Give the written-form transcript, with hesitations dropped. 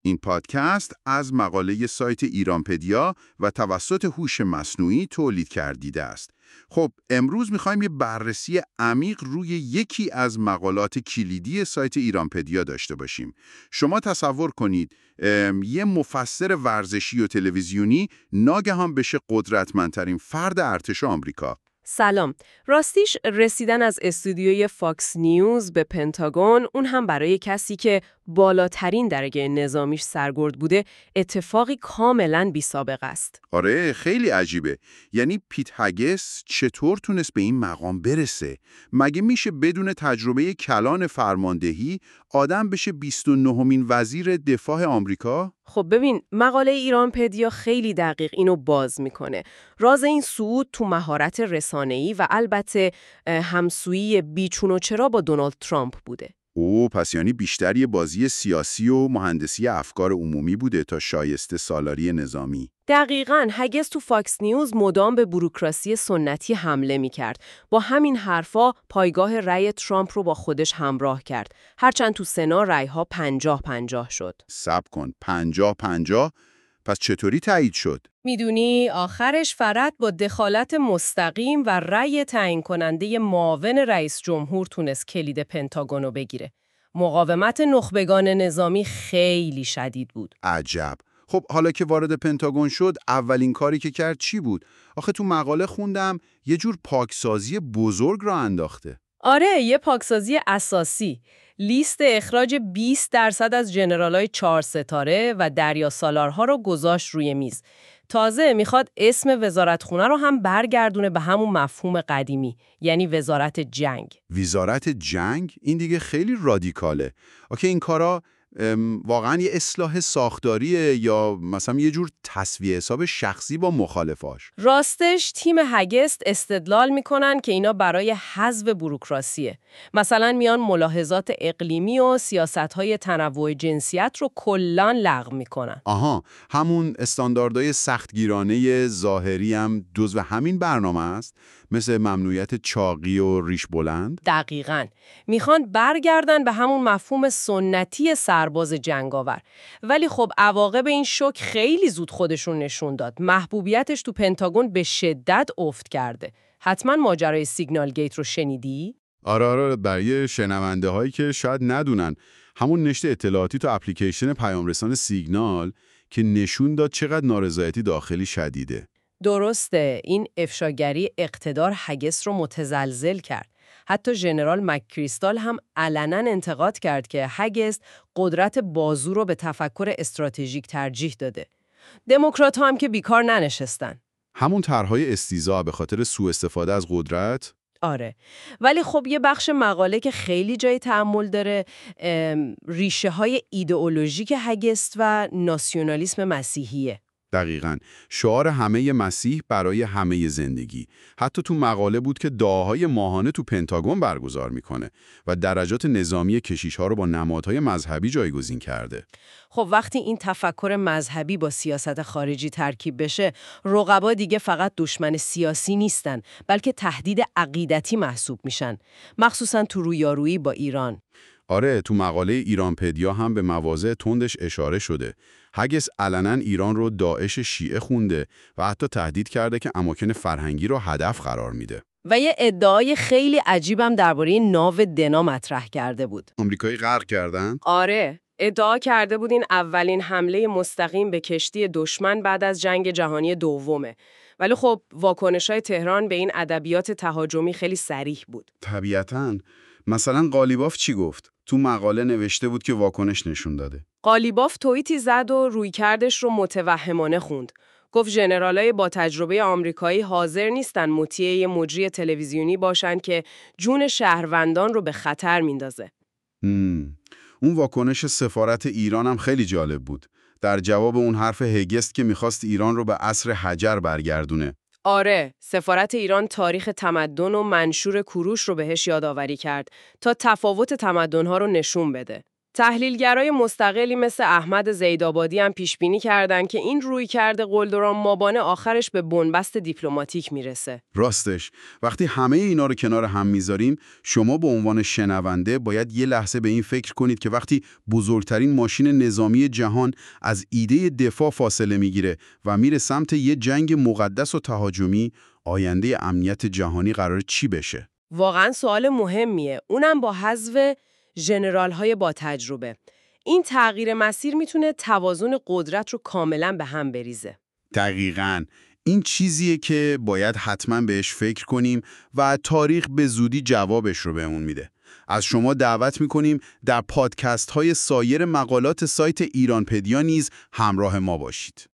این پادکست از مقاله سایت ایرانپدیا و توسط هوش مصنوعی تولید گردیده است. خب امروز میخوایم یه بررسی عمیق روی یکی از مقالات کلیدی سایت ایرانپدیا داشته باشیم. شما تصور کنید یه مفسر ورزشی و تلویزیونی ناگهان بشه قدرتمندترین فرد ارتش آمریکا. سلام. راستیش رسیدن از استودیوی فاکس نیوز به پنتاگون، اون هم برای کسی که بالاترین درجه نظامیش سرگرد بوده، اتفاقی کاملاً بی سابقه است. آره خیلی عجیبه. یعنی پیت هگس چطور تونست به این مقام برسه؟ مگه میشه بدون تجربه کلان فرماندهی آدم بشه 29مین وزیر دفاع آمریکا؟ خب ببین، مقاله ایرانپدیا خیلی دقیق اینو باز میکنه. راز این صعود تو مهارت رسانه‌ای و البته همسویی بیچون و چرا با دونالد ترامپ بوده. پس یعنی بیشتر یه بازی سیاسی و مهندسی افکار عمومی بوده تا شایسته سالاری نظامی. دقیقاً. هگس تو فاکس نیوز مدام به بوروکراسی سنتی حمله میکرد. با همین حرفا پایگاه رأی ترامپ رو با خودش همراه کرد. هرچند تو سنا رأی‌ها 50-50 شد. صبر کن، 50-50؟ پس چطوری تایید شد؟ میدونی آخرش فقط با دخالت مستقیم و رأی تعیین کننده معاون رئیس جمهور تونست کلید پنتاگون رو بگیره. مقاومت نخبگان نظامی خیلی شدید بود. عجب. خب حالا که وارد پنتاگون شد، اولین کاری که کرد چی بود؟ آخه تو مقاله خوندم یه جور پاکسازی بزرگ را انداخته. آره، یه پاکسازی اساسی. لیست اخراج 20% از ژنرالای 4 ستاره و دریاسالارها رو گذاشت روی میز. تازه میخواد اسم وزارتخونه رو هم برگردونه به همون مفهوم قدیمی، یعنی وزارت جنگ. وزارت جنگ؟ این دیگه خیلی رادیکاله. آخه این کارا واقعا یه اصلاح ساختاریه یا مثلا یه جور تسویه حساب شخصی با مخالفاش؟ راستش تیم هگست استدلال میکنن که اینا برای حذف بوروکراسیه. مثلا میان ملاحظات اقلیمی و سیاست‌های تنوع جنسیت رو کلاً لغو میکنن. آها، همون استانداردهای سختگیرانه ظاهری هم جزو همین برنامه است، مثل ممنوعیت چاقی و ریش بلند؟ دقیقاً. میخوان برگردن به همون مفهوم سنتی سرباز جنگاور. ولی خب عواقب این شوک خیلی زود خودشون نشون داد. محبوبیتش تو پنتاگون به شدت افت کرده. حتما ماجرای سیگنال گیت رو شنیدی؟ آره برای شنونده هایی که شاید ندونن، همون نشت اطلاعاتی تو اپلیکیشن پیامرسان سیگنال که نشون داد چقدر نارضایتی داخلی شدیده. درسته. این افشاگری اقتدار هگس رو متزلزل کرد. حتی ژنرال مک‌کریستال هم علنا انتقاد کرد که هگس قدرت بازو رو به تفکر استراتژیک ترجیح داده. دموکرات هم که بیکار ننشستن. همون طرحهای استیزا به خاطر سوء استفاده از قدرت؟ آره. ولی خب یه بخش مقاله که خیلی جای تأمل داره، ریشه های ایدئولوژیک هگست و ناسیونالیسم مسیحیه. دقیقاً. شعار همه مسیح برای همه زندگی. حتی تو مقاله بود که دعاهای ماهانه تو پنتاگون برگزار میکنه و درجات نظامی کشیش‌ها رو با نمادهای مذهبی جایگزین کرده. خب وقتی این تفکر مذهبی با سیاست خارجی ترکیب بشه، رقبا دیگه فقط دشمن سیاسی نیستن، بلکه تهدید عقیدتی محسوب میشن، مخصوصا تو رویارویی با ایران. آره، تو مقاله ایرانپدیا هم به مواضع تندش اشاره شده. هگس علنا ایران رو داعش شیعه خونده و حتی تهدید کرده که اماکن فرهنگی رو هدف قرار میده. و یه ادعای خیلی عجیبم درباره ناو دنا مطرح کرده بود. آمریکایی غرق کردن؟ آره، ادعا کرده بود این اولین حمله مستقیم به کشتی دشمن بعد از جنگ جهانی دومه. ولی خب واکنش‌های تهران به این ادبیات تهاجمی خیلی صریح بود. طبیعتاً. مثلا قالیباف چی گفت؟ تو مقاله نوشته بود که واکنش نشون داده. قالیباف توییتی زد و رویکردش رو متوهمانه خوند. گفت ژنرالای با تجربه آمریکایی حاضر نیستن مطیع یه مجری تلویزیونی باشن که جون شهروندان رو به خطر میندازه. اون واکنش سفارت ایران هم خیلی جالب بود. در جواب اون حرف هگست که میخواست ایران رو به عصر حجر برگردونه. آره، سفارت ایران تاریخ تمدن و منشور کوروش رو بهش یادآوری کرد تا تفاوت تمدن‌ها رو نشون بده. تحلیلگرای مستقلی مثل احمد زیدآبادی هم پیشبینی کردن که این رویکرد قلدران مابانه آخرش به بنبست دیپلماتیک میرسه. راستش، وقتی همه اینا رو کنار هم میذاریم، شما به عنوان شنونده باید یه لحظه به این فکر کنید که وقتی بزرگترین ماشین نظامی جهان از ایده دفاع فاصله میگیره و میره سمت یه جنگ مقدس و تهاجمی، آینده امنیت جهانی قراره چی بشه؟ واقعا سوال مهمیه، اونم با حذف ژنرال‌های با تجربه. این تغییر مسیر میتونه توازن قدرت رو کاملا به هم بریزه. دقیقاً. این چیزیه که باید حتما بهش فکر کنیم و تاریخ به زودی جوابش رو بهمون میده. از شما دعوت میکنیم در پادکست های سایر مقالات سایت ایرانپدیا نیز همراه ما باشید.